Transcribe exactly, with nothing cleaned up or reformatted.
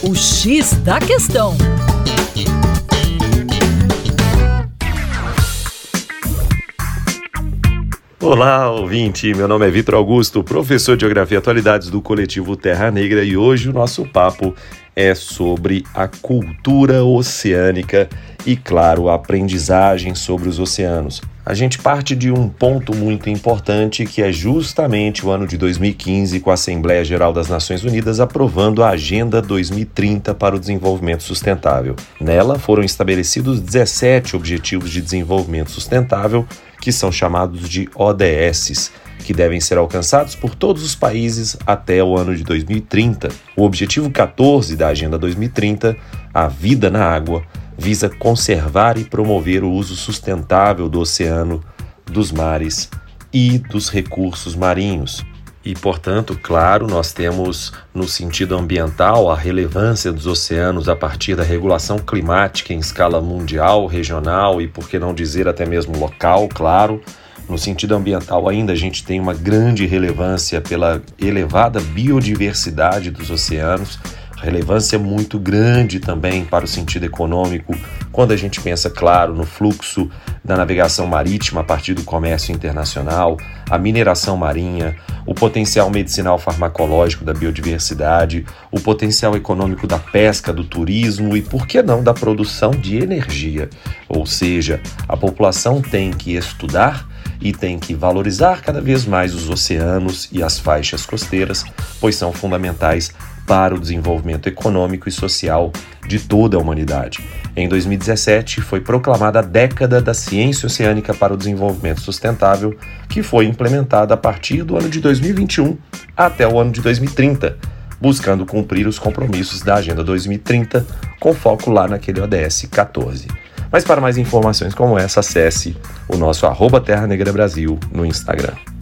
O X da Questão. Olá, ouvinte! Meu nome é Vitor Augusto, professor de Geografia e Atualidades do Coletivo Terra Negra, e hoje o nosso papo é sobre a cultura oceânica e, claro, a aprendizagem sobre os oceanos. A gente parte de um ponto muito importante, que é justamente o ano de dois mil e quinze, com a Assembleia Geral das Nações Unidas aprovando a Agenda dois mil e trinta para o Desenvolvimento Sustentável. Nela foram estabelecidos dezessete Objetivos de Desenvolvimento Sustentável, que são chamados de O D S, que devem ser alcançados por todos os países até o ano de dois mil e trinta. O objetivo quatorze da Agenda dois mil e trinta, a vida na água, visa conservar e promover o uso sustentável do oceano, dos mares e dos recursos marinhos. E, portanto, claro, nós temos no sentido ambiental a relevância dos oceanos a partir da regulação climática em escala mundial, regional e, por que não dizer, até mesmo local, claro. No sentido ambiental ainda a gente tem uma grande relevância pela elevada biodiversidade dos oceanos, relevância muito grande também para o sentido econômico, quando a gente pensa, claro, no fluxo da navegação marítima a partir do comércio internacional, a mineração marinha, o potencial medicinal farmacológico da biodiversidade, o potencial econômico da pesca, do turismo e, por que não, da produção de energia. Ou seja, a população tem que estudar e tem que valorizar cada vez mais os oceanos e as faixas costeiras, pois são fundamentais para o desenvolvimento econômico e social de toda a humanidade. Em dois mil e dezessete, foi proclamada a Década da Ciência Oceânica para o Desenvolvimento Sustentável, que foi implementada a partir do ano de dois mil e vinte e um até o ano de dois mil e trinta, buscando cumprir os compromissos da Agenda dois mil e trinta, com foco lá naquele O D S quatorze. Mas para mais informações como essa, acesse o nosso arroba Terra Negra Brasil no Instagram.